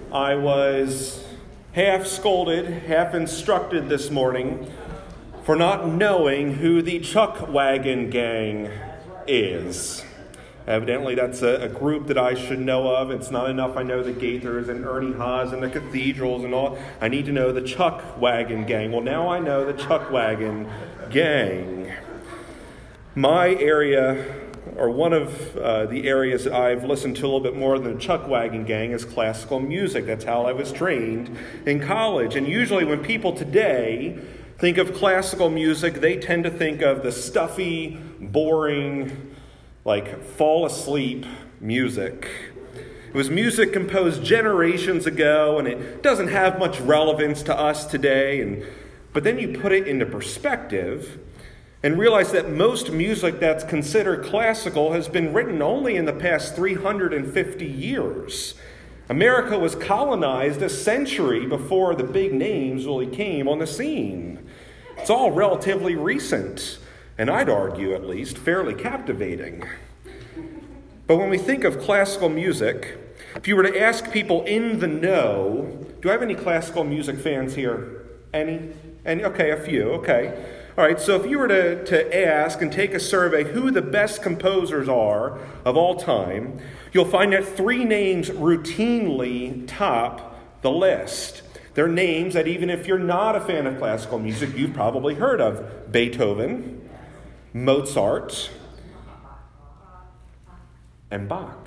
I was half scolded, half instructed this morning for not knowing who the Chuck Wagon Gang is. Evidently, that's a group that I should know of. It's not enough I know the Gaithers and Ernie Haas and the Cathedrals and all. I need to know the Chuck Wagon Gang. Well, now I know the Chuck Wagon Gang. My area, or one of the areas that I've listened to a little bit more than the Chuck Wagon Gang, is classical music. That's how I was trained in college. And usually when people today think of classical music, they tend to think of the stuffy, boring, like fall asleep music. It was music composed generations ago, and it doesn't have much relevance to us today. But then you put it into perspective and realize that most music that's considered classical has been written only in the past 350 years. America was colonized a century before the big names really came on the scene. It's all relatively recent, and I'd argue at least fairly captivating. But when we think of classical music, if you were to ask people in the know, do I have any classical music fans here? Any? Okay, a few, okay. All right, so if you were to ask and take a survey who the best composers are of all time, you'll find that three names routinely top the list. They're names that even if you're not a fan of classical music, you've probably heard of: Beethoven, Mozart, and Bach.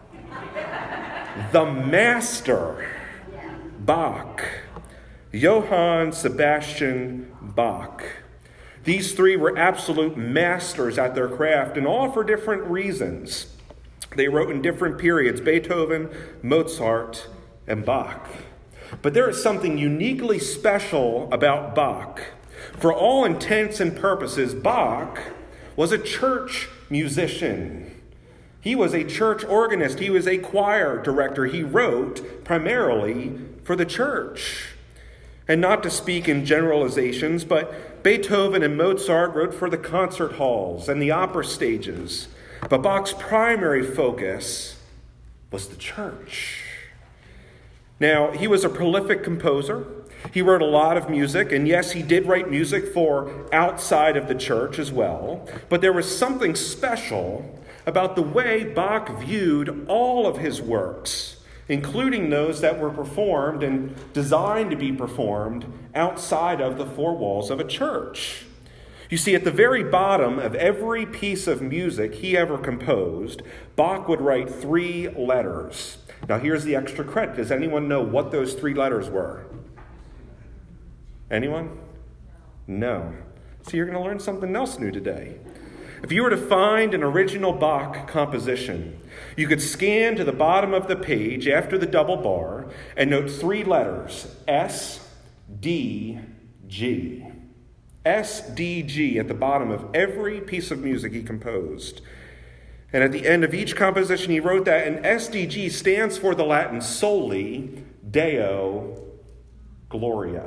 The master, Bach. Johann Sebastian Bach. These three were absolute masters at their craft, and all for different reasons. They wrote in different periods: Beethoven, Mozart, and Bach. But there is something uniquely special about Bach. For all intents and purposes, Bach was a church musician. He was a church organist. He was a choir director. He wrote primarily for the church. And not to speak in generalizations, but Beethoven and Mozart wrote for the concert halls and the opera stages. But Bach's primary focus was the church. Now, he was a prolific composer. He wrote a lot of music, and yes, he did write music for outside of the church as well. But there was something special about the way Bach viewed all of his works, including those that were performed and designed to be performed outside of the four walls of a church. You see, at the very bottom of every piece of music he ever composed, Bach would write three letters. Now, here's the extra credit. Does anyone know what those three letters were? Anyone? No. So you're going to learn something else new today. If you were to find an original Bach composition, you could scan to the bottom of the page after the double bar and note three letters: S, D, G. S, D, G at the bottom of every piece of music he composed. And at the end of each composition he wrote that, and SDG stands for the Latin Soli Deo Gloria.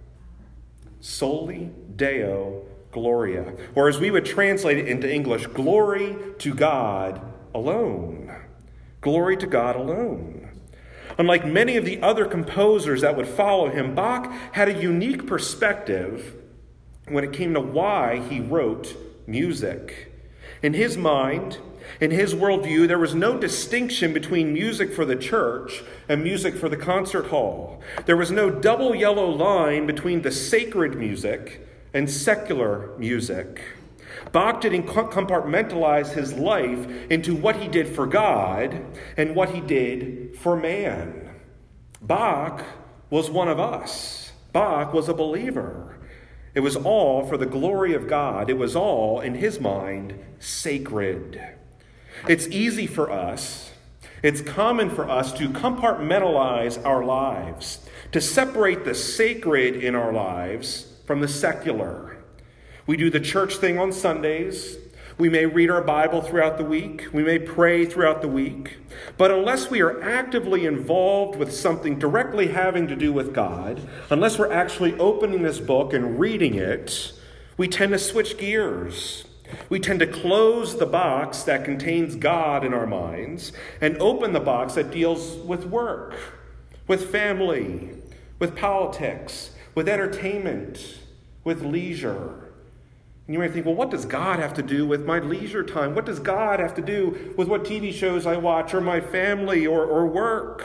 Soli Deo Gloria. Or as we would translate it into English, glory to God alone. Glory to God alone. Unlike many of the other composers that would follow him, Bach had a unique perspective when it came to why he wrote music. In his mind, in his worldview, there was no distinction between music for the church and music for the concert hall. There was no double yellow line between the sacred music and secular music. Bach didn't compartmentalize his life into what he did for God and what he did for man. Bach was one of us. Bach was a believer. It was all for the glory of God. It was all, in his mind, sacred. It's easy for us, it's common for us to compartmentalize our lives, to separate the sacred in our lives from the secular. We do the church thing on Sundays. We may read our Bible throughout the week. We may pray throughout the week. But unless we are actively involved with something directly having to do with God, unless we're actually opening this book and reading it, we tend to switch gears. We tend to close the box that contains God in our minds and open the box that deals with work, with family, with politics, with entertainment, with leisure. And you might think, well, what does God have to do with my leisure time? What does God have to do with what TV shows I watch or my family or work?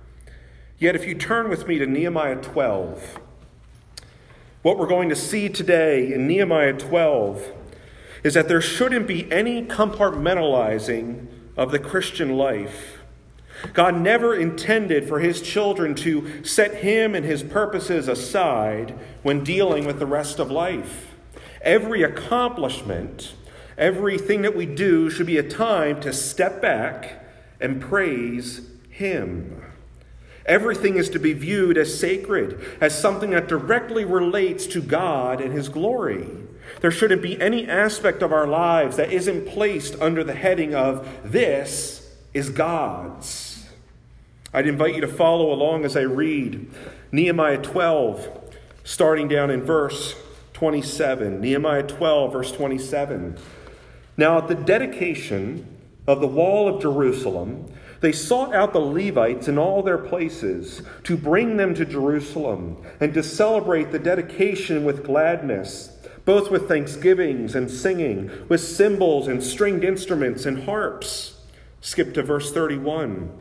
Yet if you turn with me to Nehemiah 12, what we're going to see today in Nehemiah 12 is that there shouldn't be any compartmentalizing of the Christian life. God never intended for his children to set him and his purposes aside when dealing with the rest of life. Every accomplishment, everything that we do should be a time to step back and praise him. Everything is to be viewed as sacred, as something that directly relates to God and his glory. There shouldn't be any aspect of our lives that isn't placed under the heading of, this is God's. I'd invite you to follow along as I read Nehemiah 12, starting down in verse 27. Nehemiah 12, verse 27. Now at the dedication of the wall of Jerusalem, they sought out the Levites in all their places to bring them to Jerusalem and to celebrate the dedication with gladness, both with thanksgivings and singing, with cymbals and stringed instruments and harps. Skip to verse 31.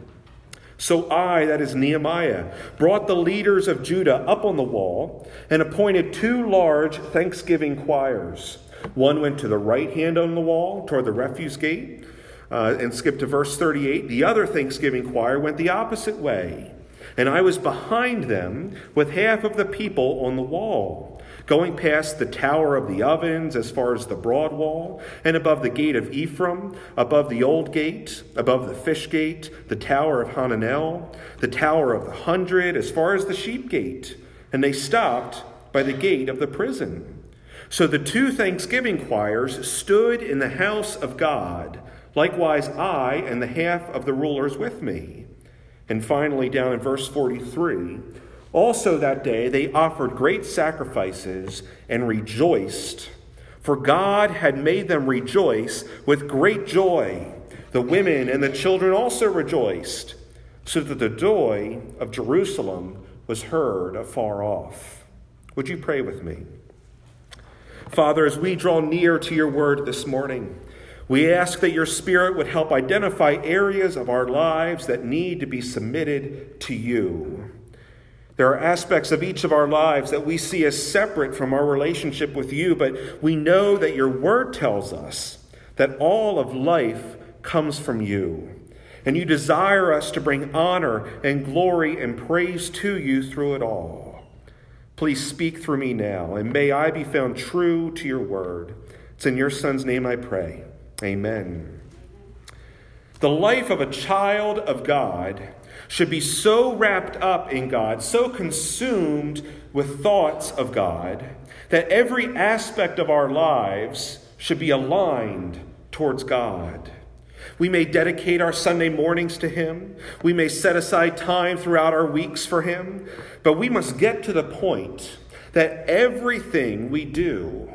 So I, that is Nehemiah, brought the leaders of Judah up on the wall and appointed 2 large thanksgiving choirs. One went to the right hand on the wall toward the refuse gate, and skip to verse 38. The other thanksgiving choir went the opposite way, and I was behind them with half of the people on the wall, going past the tower of the ovens as far as the broad wall, and above the gate of Ephraim, above the old gate, above the fish gate, the tower of Hananel, the tower of the 100, as far as the sheep gate. And they stopped by the gate of the prison. So the 2 thanksgiving choirs stood in the house of God, likewise I and the half of the rulers with me. And finally, down in verse 43, also that day they offered great sacrifices and rejoiced, for God had made them rejoice with great joy. The women and the children also rejoiced, so that the joy of Jerusalem was heard afar off. Would you pray with me? Father, as we draw near to your word this morning, we ask that your Spirit would help identify areas of our lives that need to be submitted to you. There are aspects of each of our lives that we see as separate from our relationship with you, but we know that your word tells us that all of life comes from you, and you desire us to bring honor and glory and praise to you through it all. Please speak through me now, and may I be found true to your word. It's in your Son's name I pray. Amen. The life of a child of God should be so wrapped up in God, so consumed with thoughts of God, that every aspect of our lives should be aligned towards God. We may dedicate our Sunday mornings to him. We may set aside time throughout our weeks for him. But we must get to the point that everything we do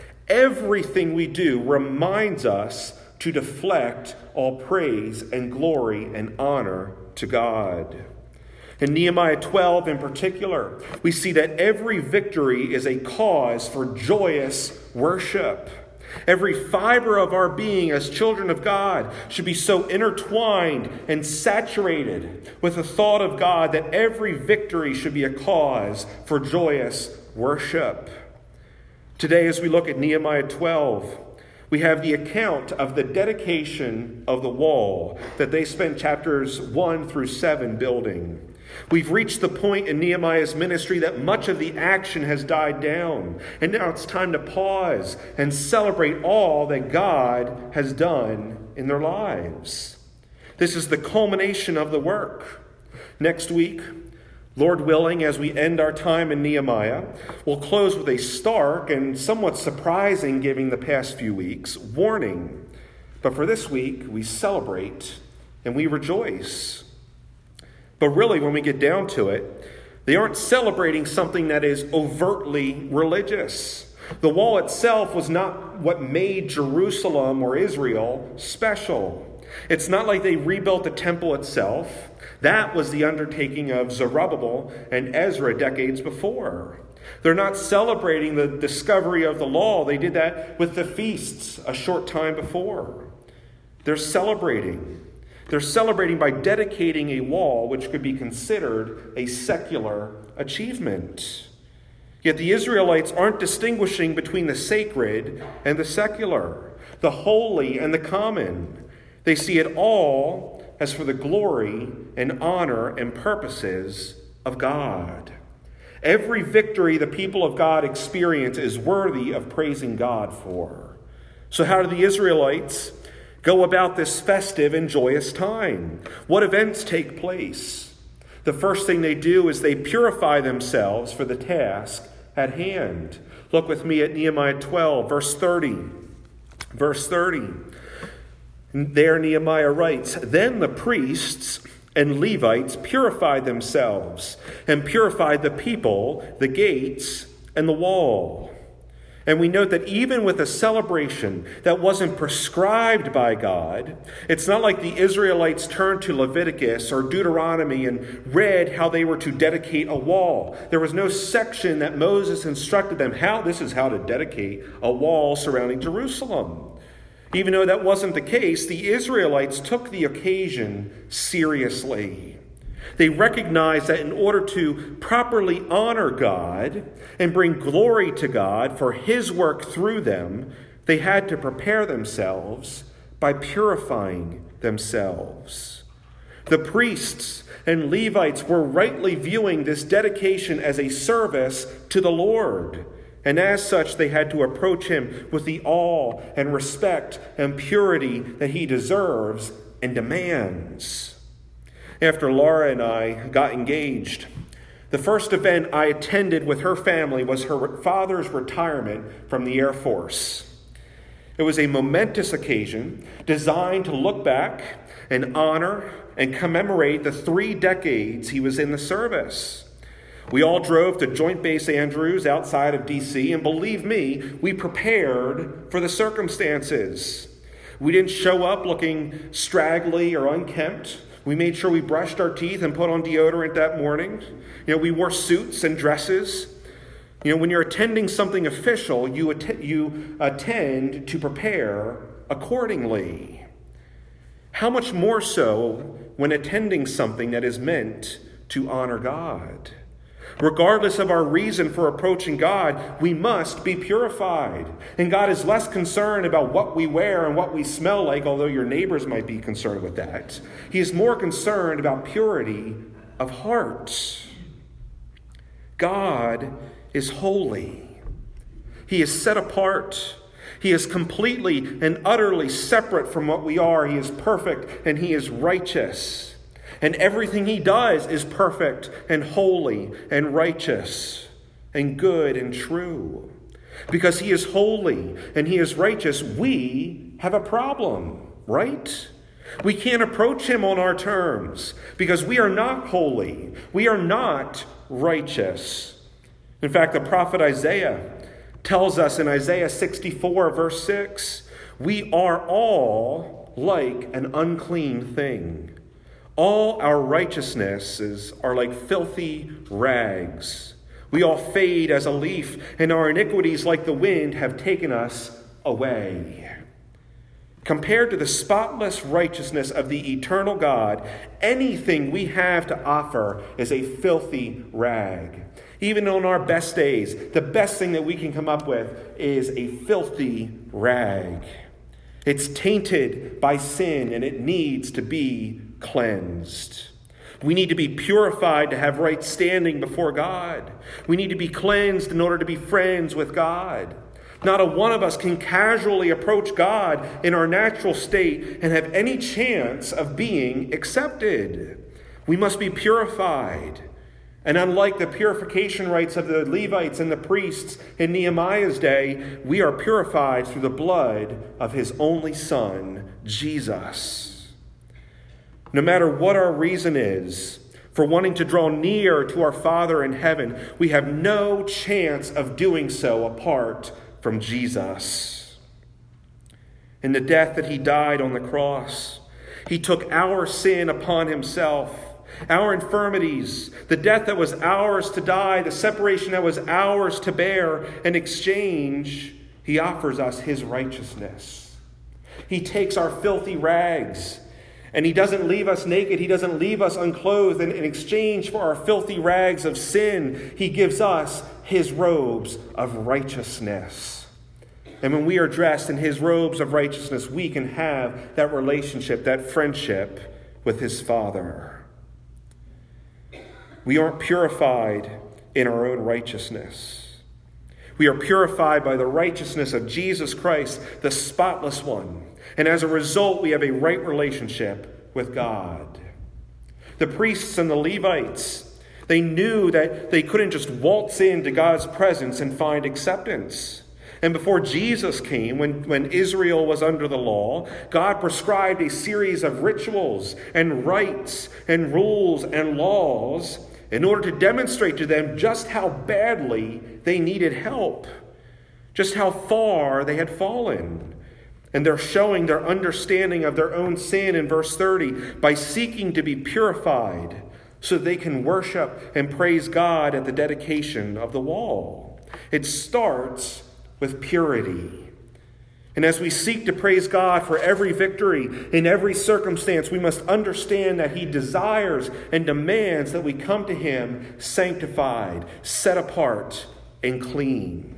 reminds us to deflect all praise and glory and honor to God. In Nehemiah 12 in particular, we see that every victory is a cause for joyous worship. Every fiber of our being as children of God should be so intertwined and saturated with the thought of God that every victory should be a cause for joyous worship. Today, as we look at Nehemiah 12, we have the account of the dedication of the wall that they spent chapters 1 through 7 building. We've reached the point in Nehemiah's ministry that much of the action has died down, and now it's time to pause and celebrate all that God has done in their lives. This is the culmination of the work. Next week, Lord willing, as we end our time in Nehemiah, we'll close with a stark and somewhat surprising, given the past few weeks, warning. But for this week, we celebrate and we rejoice. But really, when we get down to it, they aren't celebrating something that is overtly religious. The wall itself was not what made Jerusalem or Israel special. It's not like they rebuilt the temple itself. That was the undertaking of Zerubbabel and Ezra decades before. They're not celebrating the discovery of the law. They did that with the feasts a short time before. They're celebrating. They're celebrating by dedicating a wall which could be considered a secular achievement. Yet the Israelites aren't distinguishing between the sacred and the secular, the holy and the common. They see it all as for the glory and honor and purposes of God. Every victory the people of God experience is worthy of praising God for. So how do the Israelites go about this festive and joyous time? What events take place? The first thing they do is they purify themselves for the task at hand. Look with me at Nehemiah 12, verse 30. Verse 30. There Nehemiah writes, "Then the priests and Levites purified themselves and purified the people, the gates, and the wall." And we note that even with a celebration that wasn't prescribed by God, it's not like the Israelites turned to Leviticus or Deuteronomy and read how they were to dedicate a wall. There was no section that Moses instructed them this is how to dedicate a wall surrounding Jerusalem. Even though that wasn't the case, the Israelites took the occasion seriously. They recognized that in order to properly honor God and bring glory to God for his work through them, they had to prepare themselves by purifying themselves. The priests and Levites were rightly viewing this dedication as a service to the Lord. And as such, they had to approach him with the awe and respect and purity that he deserves and demands. After Laura and I got engaged, the first event I attended with her family was her father's retirement from the Air Force. It was a momentous occasion designed to look back and honor and commemorate the 3 decades he was in the service. We all drove to Joint Base Andrews outside of D.C., and believe me, we prepared for the circumstances. We didn't show up looking straggly or unkempt. We made sure we brushed our teeth and put on deodorant that morning. We wore suits and dresses. When you're attending something official, you attend to prepare accordingly. How much more so when attending something that is meant to honor God? Regardless of our reason for approaching God, we must be purified. And God is less concerned about what we wear and what we smell like, although your neighbors might be concerned with that. He is more concerned about purity of heart. God is holy. He is set apart. He is completely and utterly separate from what we are. He is perfect and he is righteous. And everything he does is perfect and holy and righteous and good and true. Because he is holy and he is righteous, we have a problem, right? We can't approach him on our terms because we are not holy. We are not righteous. In fact, the prophet Isaiah tells us in Isaiah 64, verse 6, we are all like an unclean thing. All our righteousnesses are like filthy rags. We all fade as a leaf, and our iniquities, like the wind, have taken us away. Compared to the spotless righteousness of the eternal God, anything we have to offer is a filthy rag. Even on our best days, the best thing that we can come up with is a filthy rag. It's tainted by sin, and it needs to be cleansed. We need to be purified to have right standing before God. We need to be cleansed in order to be friends with God. Not a one of us can casually approach God in our natural state and have any chance of being accepted. We must be purified. And unlike the purification rites of the Levites and the priests in Nehemiah's day, we are purified through the blood of his only Son, Jesus. No matter what our reason is for wanting to draw near to our Father in heaven, we have no chance of doing so apart from Jesus. In the death that he died on the cross, He took our sin upon himself, our infirmities, the death that was ours to die, the separation that was ours to bear. In exchange, he offers us his righteousness. He takes our filthy rags, and he doesn't leave us naked. He doesn't leave us unclothed. And in exchange for our filthy rags of sin, he gives us his robes of righteousness. And when we are dressed in his robes of righteousness, we can have that relationship, that friendship with his Father. We aren't purified in our own righteousness. We are purified by the righteousness of Jesus Christ, the spotless one. And as a result, we have a right relationship with God. The priests and the Levites, they knew that they couldn't just waltz into God's presence and find acceptance. And before Jesus came, when Israel was under the law, God prescribed a series of rituals and rites and rules and laws in order to demonstrate to them just how badly they needed help, just how far they had fallen. And they're showing their understanding of their own sin in verse 30 by seeking to be purified so they can worship and praise God at the dedication of the wall. It starts with purity. And as we seek to praise God for every victory in every circumstance, we must understand that he desires and demands that we come to him sanctified, set apart, and clean.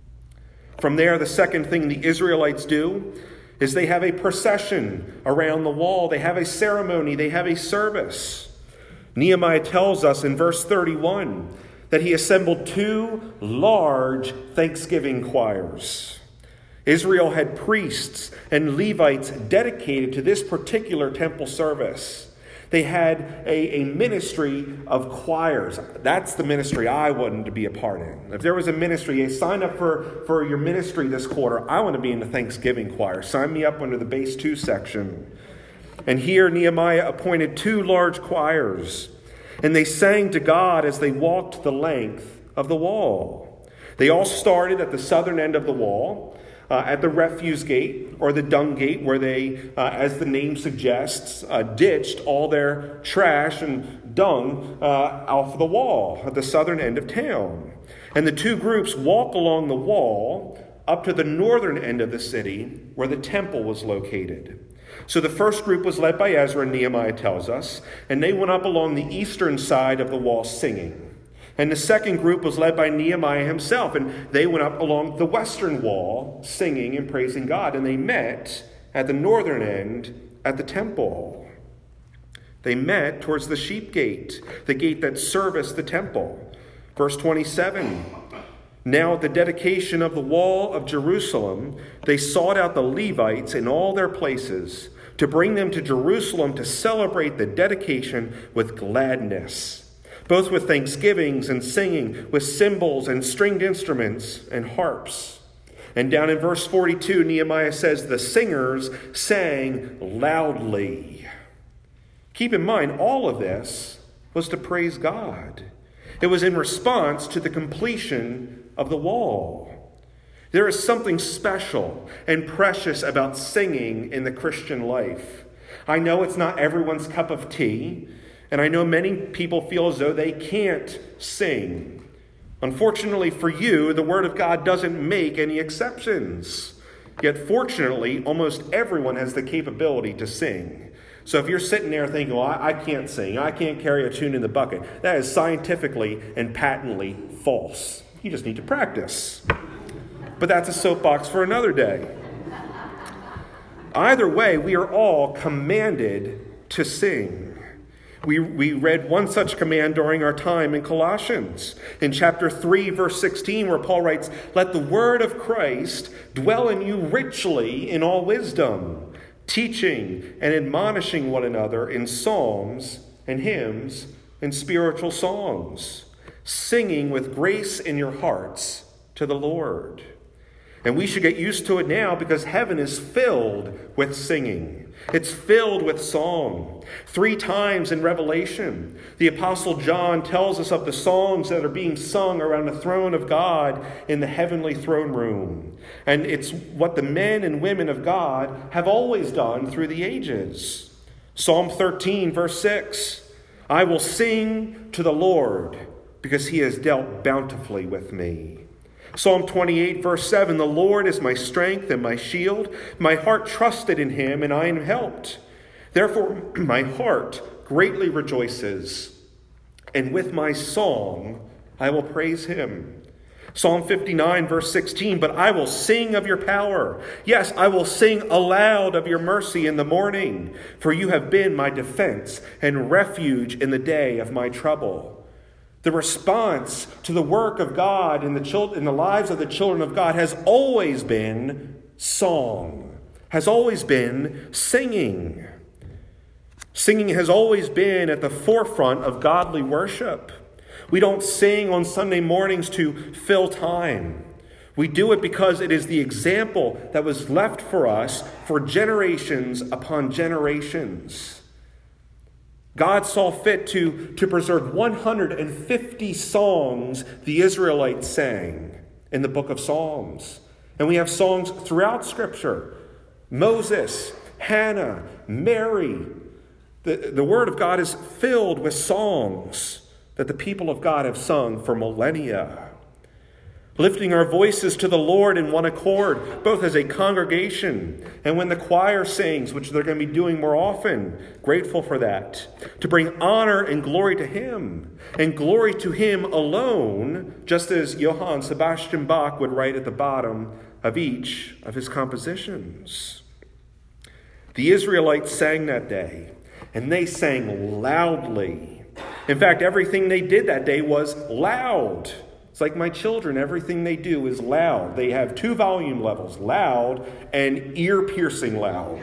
From there, the second thing the Israelites do is they have a procession around the wall. They have a ceremony. They have a service. Nehemiah tells us in verse 31 that he assembled 2 large thanksgiving choirs. Israel had priests and Levites dedicated to this particular temple service. They had a ministry of choirs. That's the ministry I wanted to be a part in. If there was a ministry, hey, sign up for your ministry this quarter. I want to be in the Thanksgiving choir. Sign me up under the base 2 section. And here Nehemiah appointed 2 large choirs. And they sang to God as they walked the length of the wall. They all started at the southern end of the wall, at the refuse gate or the dung gate, where they, as the name suggests, ditched all their trash and dung off the wall at the southern end of town. And the 2 groups walked along the wall up to the northern end of the city where the temple was located. So the first group was led by Ezra, Nehemiah tells us, and they went up along the eastern side of the wall singing. And the second group was led by Nehemiah himself, and they went up along the western wall singing and praising God. And they met at the northern end at the temple. They met towards the sheep gate, the gate that serviced the temple. Verse 27, now at the dedication of the wall of Jerusalem, they sought out the Levites in all their places to bring them to Jerusalem to celebrate the dedication with gladness, both with thanksgivings and singing, with cymbals and stringed instruments and harps. And down in verse 42, Nehemiah says, the singers sang loudly. Keep in mind, all of this was to praise God. It was in response to the completion of the wall. There is something special and precious about singing in the Christian life. I know it's not everyone's cup of tea, and I know many people feel as though they can't sing. Unfortunately for you, the Word of God doesn't make any exceptions. Yet fortunately, almost everyone has the capability to sing. So if you're sitting there thinking, well, I can't sing, I can't carry a tune in the bucket, that is scientifically and patently false. You just need to practice. But that's a soapbox for another day. Either way, we are all commanded to sing. We read one such command during our time in Colossians. In chapter 3, verse 16, where Paul writes, let the word of Christ dwell in you richly in all wisdom, teaching and admonishing one another in psalms and hymns and spiritual songs, singing with grace in your hearts to the Lord. And we should get used to it now because heaven is filled with singing. It's filled with song. 3 times in Revelation, the Apostle John tells us of the songs that are being sung around the throne of God in the heavenly throne room. And it's what the men and women of God have always done through the ages. Psalm 13, verse 6, I will sing to the Lord because he has dealt bountifully with me. Psalm 28, verse 7, the Lord is my strength and my shield. My heart trusted in him, and I am helped. Therefore, my heart greatly rejoices, and with my song I will praise him. Psalm 59, verse 16, but I will sing of your power. Yes, I will sing aloud of your mercy in the morning, for you have been my defense and refuge in the day of my trouble. The response to the work of God in the lives of the children of God has always been song, has always been singing. Singing has always been at the forefront of godly worship. We don't sing on Sunday mornings to fill time. We do it because it is the example that was left for us for generations upon generations. God saw fit to preserve 150 songs the Israelites sang in the book of Psalms. And we have songs throughout Scripture. Moses, Hannah, Mary. The Word of God is filled with songs that the people of God have sung for millennia. Lifting our voices to the Lord in one accord, both as a congregation and when the choir sings, which they're going to be doing more often. Grateful for that. To bring honor and glory to him, and glory to him alone, just as Johann Sebastian Bach would write at the bottom of each of his compositions. The Israelites sang that day, and they sang loudly. In fact, everything they did that day was loud. It's like my children, everything they do is loud. They have 2 volume levels, loud and ear-piercing loud.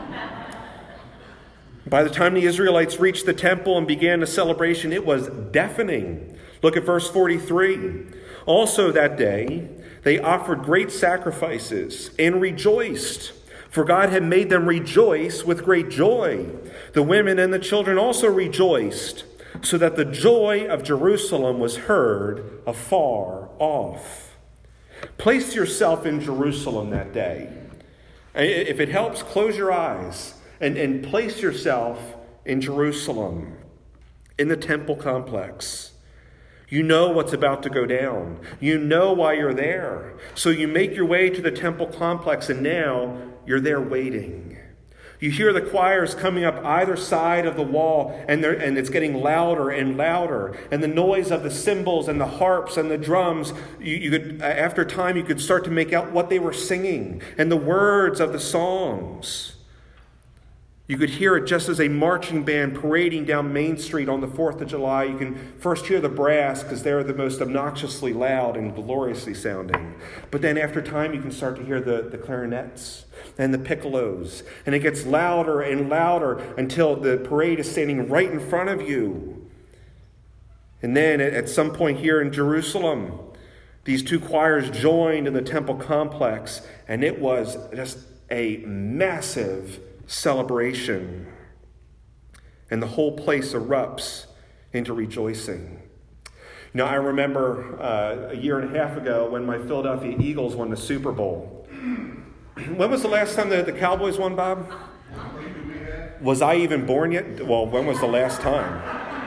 By the time the Israelites reached the temple and began the celebration, it was deafening. Look at verse 43. Also that day, they offered great sacrifices and rejoiced, for God had made them rejoice with great joy. The women and the children also rejoiced, so that the joy of Jerusalem was heard afar off. Place yourself in Jerusalem that day. If it helps, close your eyes and place yourself in Jerusalem, in the temple complex. You know what's about to go down. You know why you're there. So you make your way to the temple complex, and now you're there waiting. You hear the choirs coming up either side of the wall, and it's getting louder and louder. And the noise of the cymbals and the harps and the drums, you could, after time, you could start to make out what they were singing and the words of the songs. You could hear it just as a marching band parading down Main Street on the 4th of July. You can first hear the brass because they're the most obnoxiously loud and gloriously sounding. But then after time, you can start to hear the clarinets and the piccolos. And it gets louder and louder until the parade is standing right in front of you. And then at some point here in Jerusalem, these 2 choirs joined in the temple complex. And it was just a massive celebration, and the whole place erupts into rejoicing. You know, I remember a year and a half ago when my Philadelphia Eagles won the Super Bowl. When was the last time the Cowboys won, Bob? Was I even born yet? Well, when was the last time?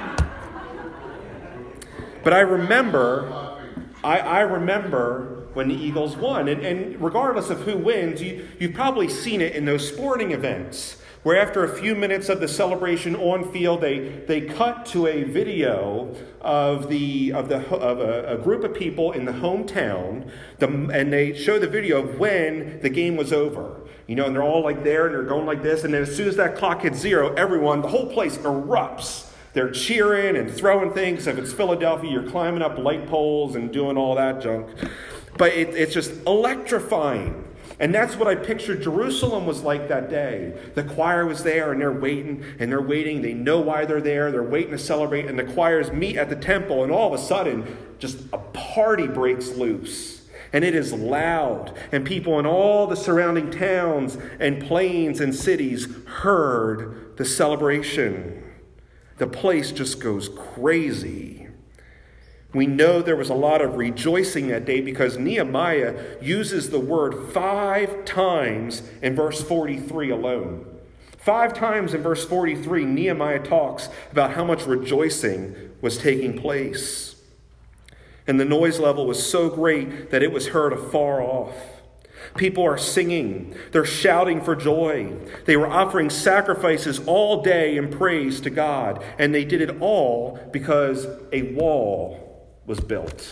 But I remember when the Eagles won. And regardless of who wins, you've probably seen it in those sporting events where after a few minutes of the celebration on field, they cut to a video of a group of people in the hometown, and they show the video of when the game was over. You know, and they're all like there, and they're going like this, and then as soon as that clock hits 0, the whole place erupts. They're cheering and throwing things. If it's Philadelphia, you're climbing up light poles and doing all that junk. But it's just electrifying. And that's what I pictured Jerusalem was like that day. The choir was there, and they're waiting, and they're waiting. They know why they're there. They're waiting to celebrate. And the choirs meet at the temple, and all of a sudden, just a party breaks loose. And it is loud. And people in all the surrounding towns and plains and cities heard the celebration. The place just goes crazy. We know there was a lot of rejoicing that day because Nehemiah uses the word 5 times in verse 43 alone. 5 times in verse 43, Nehemiah talks about how much rejoicing was taking place. And the noise level was so great that it was heard afar off. People are singing. They're shouting for joy. They were offering sacrifices all day in praise to God. And they did it all because a wall was built.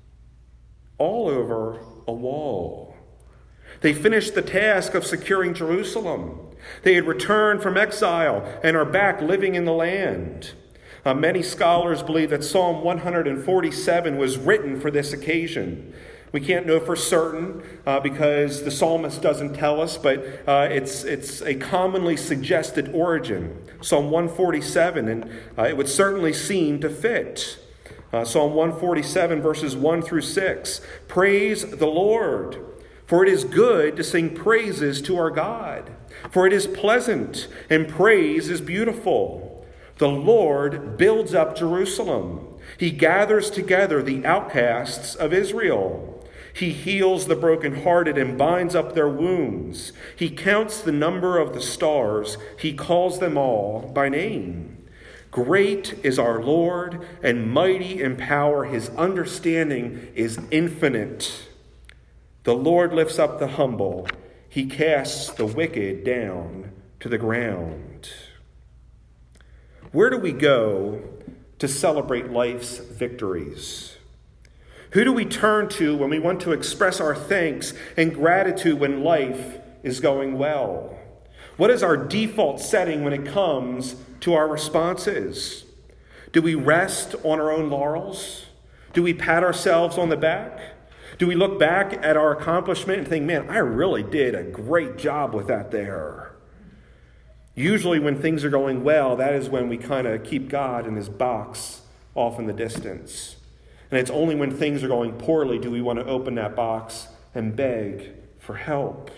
All over a wall. They finished the task of securing Jerusalem. They had returned from exile and are back living in the land. Many scholars believe that Psalm 147 was written for this occasion. We can't know for certain because the psalmist doesn't tell us, but it's a commonly suggested origin. Psalm 147, and it would certainly seem to fit. Psalm 147, verses 1 through 6. Praise the Lord, for it is good to sing praises to our God. For it is pleasant, and praise is beautiful. The Lord builds up Jerusalem. He gathers together the outcasts of Israel. He heals the brokenhearted and binds up their wounds. He counts the number of the stars. He calls them all by name. Great is our Lord, and mighty in power. His understanding is infinite. The Lord lifts up the humble. He casts the wicked down to the ground. Where do we go to celebrate life's victories? Who do we turn to when we want to express our thanks and gratitude when life is going well? What is our default setting when it comes to our responses? Do we rest on our own laurels? Do we pat ourselves on the back? Do we look back at our accomplishment and think, man, I really did a great job with that there? Usually when things are going well, that is when we kind of keep God in his box off in the distance. And it's only when things are going poorly do we want to open that box and beg for help.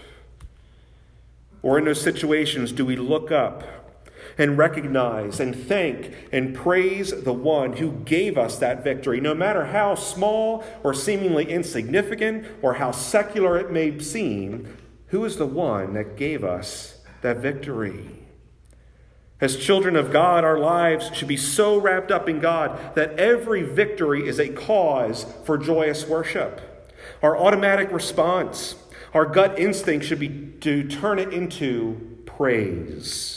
Or in those situations, do we look up and recognize and thank and praise the one who gave us that victory, no matter how small or seemingly insignificant or how secular it may seem? Who is the one that gave us that victory? As children of God, our lives should be so wrapped up in God that every victory is a cause for joyous worship. Our automatic response, our gut instinct should be to turn it into praise.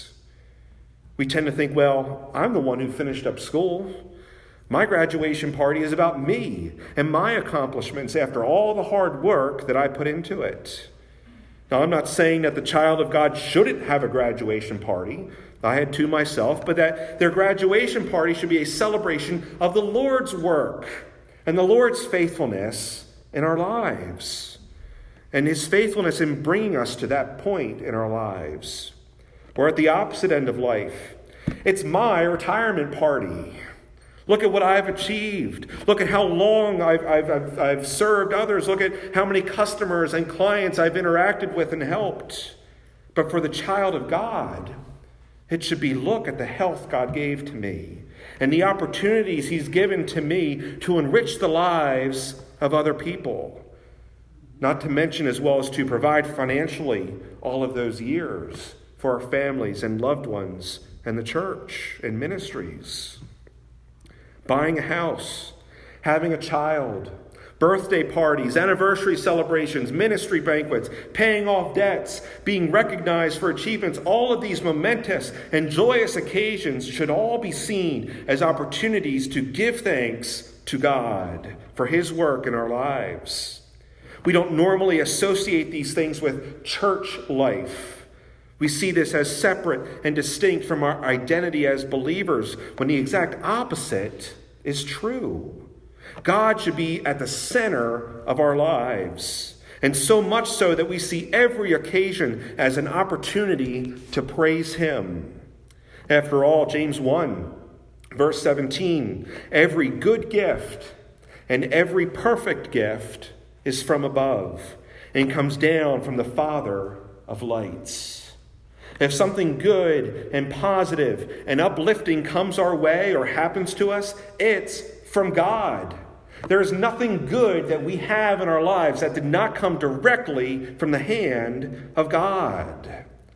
We tend to think, well, I'm the one who finished up school. My graduation party is about me and my accomplishments after all the hard work that I put into it. Now, I'm not saying that the child of God shouldn't have a graduation party. I had two myself, but that their graduation party should be a celebration of the Lord's work and the Lord's faithfulness in our lives and his faithfulness in bringing us to that point in our lives. Or at the opposite end of life, it's my retirement party. Look at what I've achieved. Look at how long I've served others. Look at how many customers and clients I've interacted with and helped. But for the child of God, it should be, look at the health God gave to me and the opportunities he's given to me to enrich the lives of other people. Not to mention as well as to provide financially all of those years for our families and loved ones and the church and ministries. Buying a house, having a child, birthday parties, anniversary celebrations, ministry banquets, paying off debts, being recognized for achievements, all of these momentous and joyous occasions should all be seen as opportunities to give thanks to God for his work in our lives. We don't normally associate these things with church life. We see this as separate and distinct from our identity as believers, when the exact opposite is true. God should be at the center of our lives, and so much so that we see every occasion as an opportunity to praise him. After all, James 1, verse 17, every good gift and every perfect gift is from above and comes down from the Father of lights. If something good and positive and uplifting comes our way or happens to us, it's from God. There is nothing good that we have in our lives that did not come directly from the hand of God.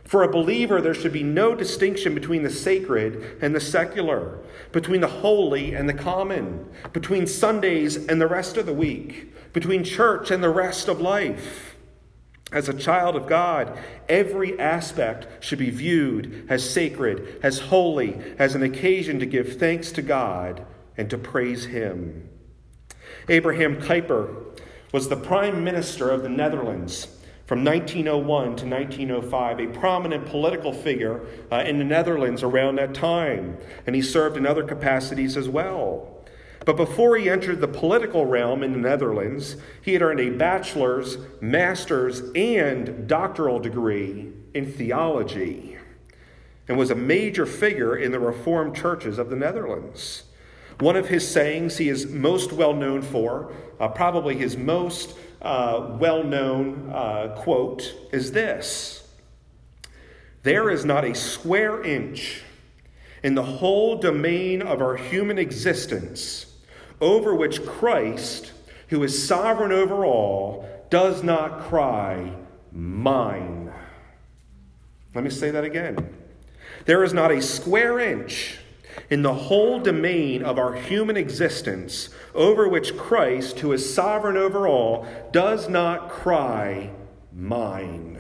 For a believer, there should be no distinction between the sacred and the secular, between the holy and the common, between Sundays and the rest of the week, between church and the rest of life. As a child of God, every aspect should be viewed as sacred, as holy, as an occasion to give thanks to God and to praise Him. Abraham Kuyper was the Prime Minister of the Netherlands from 1901 to 1905, a prominent political figure in the Netherlands around that time, and he served in other capacities as well. But before he entered the political realm in the Netherlands, he had earned a bachelor's, master's, and doctoral degree in theology, and was a major figure in the Reformed churches of the Netherlands. One of his sayings he is most well known for, probably his most well-known quote, is this: "There is not a square inch in the whole domain of our human existence over which Christ, who is sovereign over all, does not cry, 'Mine.'" Let me say that again. There is not a square inch in the whole domain of our human existence over which Christ, who is sovereign over all, does not cry, "Mine."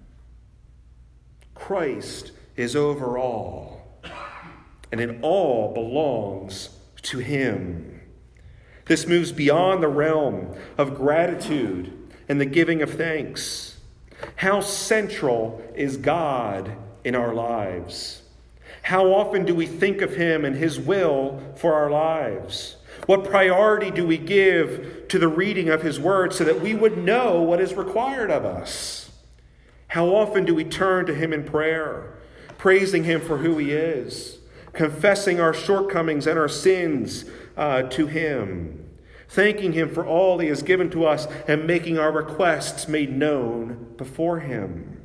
Christ is over all, and it all belongs to Him. This moves beyond the realm of gratitude and the giving of thanks. How central is God in our lives? How often do we think of Him and His will for our lives? What priority do we give to the reading of His Word so that we would know what is required of us? How often do we turn to Him in prayer, praising Him for who He is, confessing our shortcomings and our sins to Him, thanking Him for all He has given to us, and making our requests made known before Him?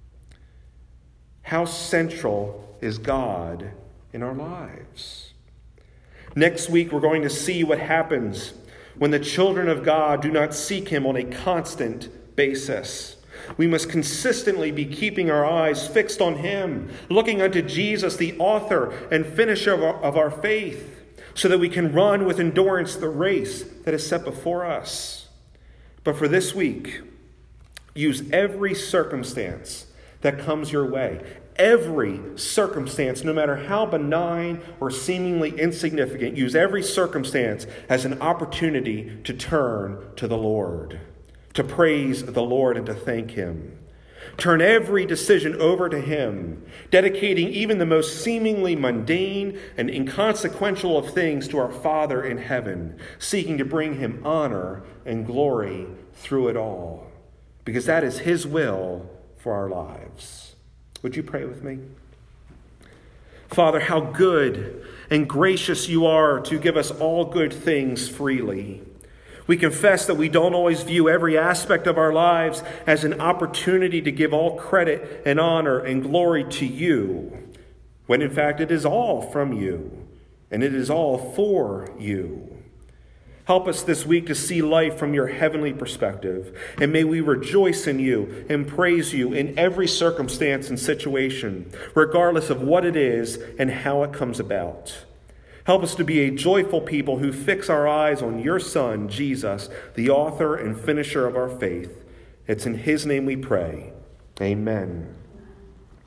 How central is God in our lives? Next week, we're going to see what happens when the children of God do not seek Him on a constant basis. We must consistently be keeping our eyes fixed on Him, looking unto Jesus, the author and finisher of our faith, so that we can run with endurance the race that is set before us. But for this week, use every circumstance that comes your way. Every circumstance, no matter how benign or seemingly insignificant, use every circumstance as an opportunity to turn to the Lord, to praise the Lord and to thank Him. Turn every decision over to Him, dedicating even the most seemingly mundane and inconsequential of things to our Father in heaven, seeking to bring Him honor and glory through it all, because that is His will for our lives. Would you pray with me? Father, how good and gracious You are to give us all good things freely. We confess that we don't always view every aspect of our lives as an opportunity to give all credit and honor and glory to You, when in fact it is all from You, and it is all for You. Help us this week to see life from Your heavenly perspective, and may we rejoice in You and praise You in every circumstance and situation, regardless of what it is and how it comes about. Help us to be a joyful people who fix our eyes on Your Son, Jesus, the author and finisher of our faith. It's in His name we pray. Amen.